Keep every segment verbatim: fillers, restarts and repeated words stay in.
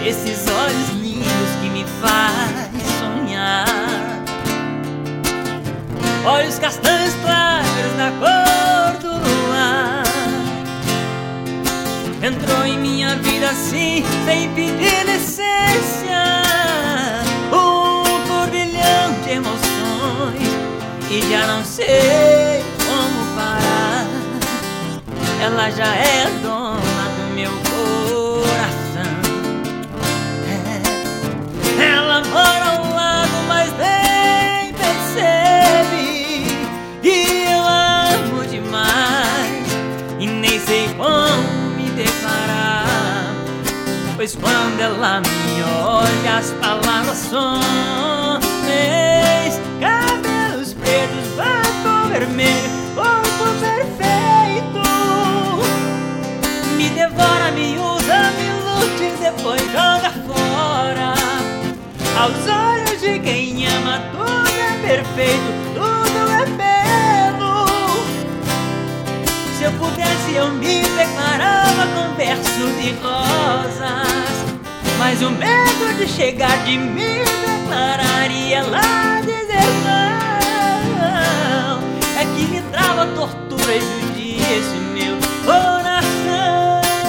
esses olhos lindos que me faz sonhar. Olhos castanhos claros da cor do luar. Entrou em minha vida assim, sem pedir licença, um turbilhão de emoções, e já não sei como parar. Ela já é dona do meu coração. É. Ela mora ao lado, mas nem percebe que eu amo demais, e nem sei como me declarar, pois quando ela me olha as palavras são meus. Cabelos pretos, batom vermelho, corpo perfeito, me devora, me usa, me ilude, depois joga fora. Aos olhos de quem ama tudo é perfeito, tudo é belo. Se eu pudesse eu me declarava com versos de rosas, mas o medo de chegar de me declarar e ela dizer não é que me trava, tortura e judia esse meu coração.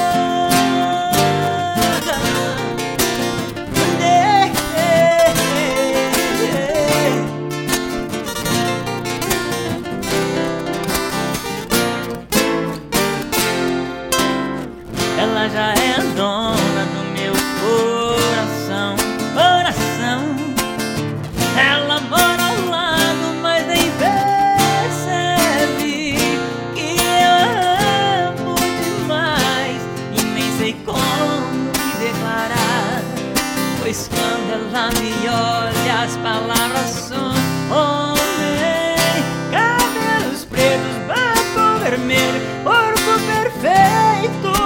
Ela já é dona do meu coração, coração. Ela mora ao lado, mas nem percebe que eu amo demais, e nem sei como me declarar, pois quando ela me olha as palavras são homem. Cabelos pretos, batom vermelho, corpo perfeito,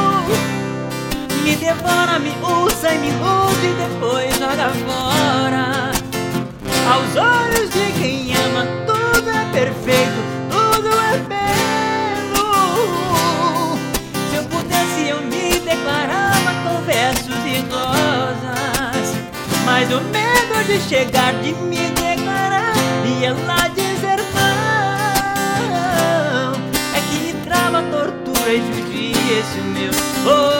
me devora, me usa e me ilude, depois joga fora. Aos olhos de quem ama tudo é perfeito, tudo é belo. Se eu pudesse eu me declarava com versos de rosas, mas o medo de chegar, de me declarar e ela dizer não é que me trava, tortura e judia esse meu coração.